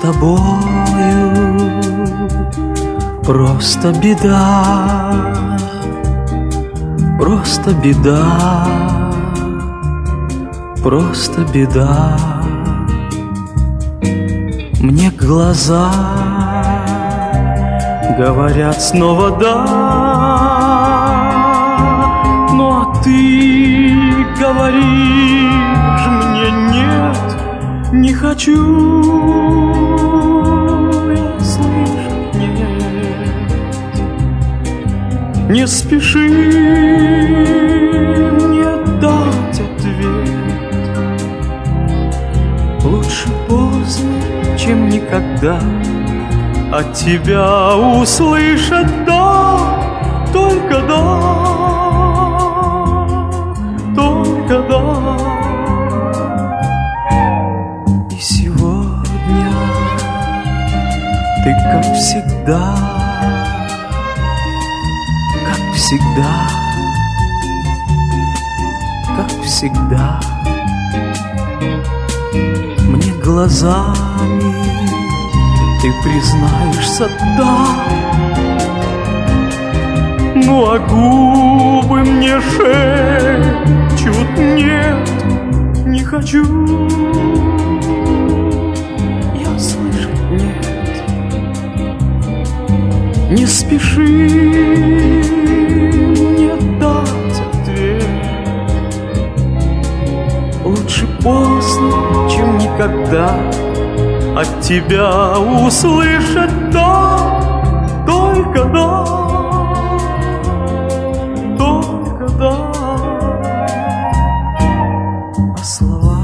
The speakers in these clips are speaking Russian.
тобою просто беда, просто беда, просто беда. Мне глаза говорят снова да, ну а ты говоришь мне нет, не хочу я слышать нет. Не спеши мне дать ответ, лучше поздно, чем никогда. От тебя услышать да, только да, только да. И сегодня ты как всегда, как всегда, как всегда. Мне глазами ты признаешься да, ну а губы мне шепчут нет, не хочу я слышать нет. Не спеши мне дать ответ, лучше поздно, чем никогда. От тебя услышать да, только да, только да. А слова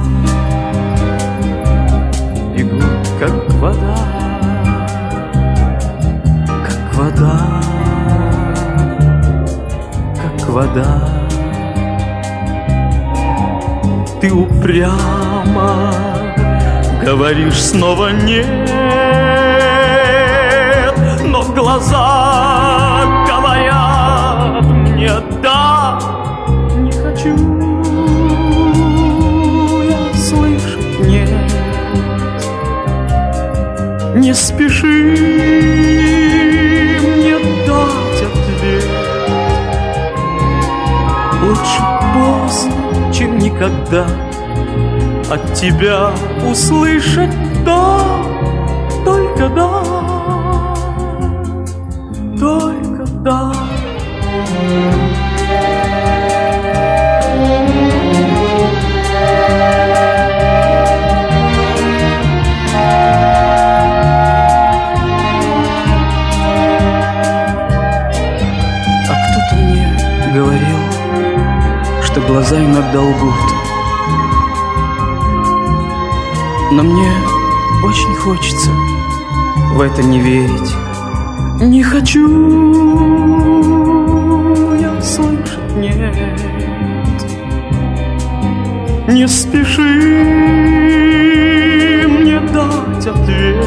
бегут, как вода, как вода, как вода. Ты упрямо говоришь снова нет, но глаза говорят мне да, не хочу я слышать нет. Не спеши мне дать ответ, лучше поздно, чем никогда. От тебя услышать да, только да, только да. А кто-то мне говорил, что глаза иногда лгут. Но мне очень хочется в это не верить. Не хочу я слышать нет. Не спеши мне дать ответ,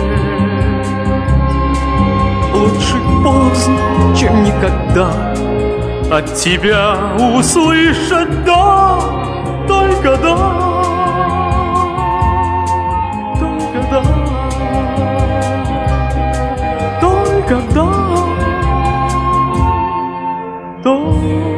лучше поздно, чем никогда. От тебя услышать да, только да, только да, только